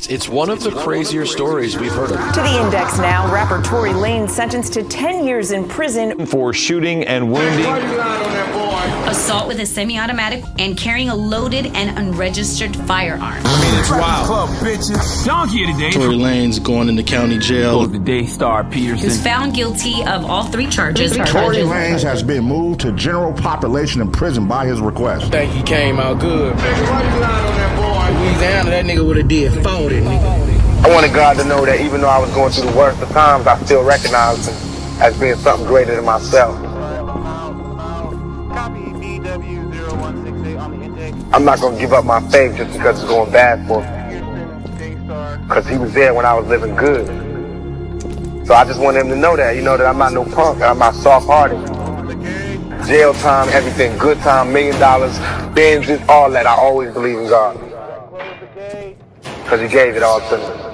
It's one of the crazier stories we've heard of. To the Index now, rapper Tory Lanez sentenced to 10 years in prison for shooting and wounding, assault with a semi-automatic, and carrying a loaded and unregistered firearm. It's wild. Donkey today. Tory Lanez going into county jail. The Daystar Peterson. He was found guilty of all three charges. Tory Lanez has been moved to general population in prison by his request. I think he came out good. Louisiana, that nigga would have did 40, nigga. I wanted God to know that even though I was going through the worst of times, I still recognized him as being something greater than myself. I'm not going to give up my faith just because it's going bad for me. Because he was there when I was living good. So I just want him to know that, that I'm not no punk, I'm not soft-hearted. Jail time, everything, good time, $1 million, Benzes, all that. I always believe in God. Because he gave it all to me.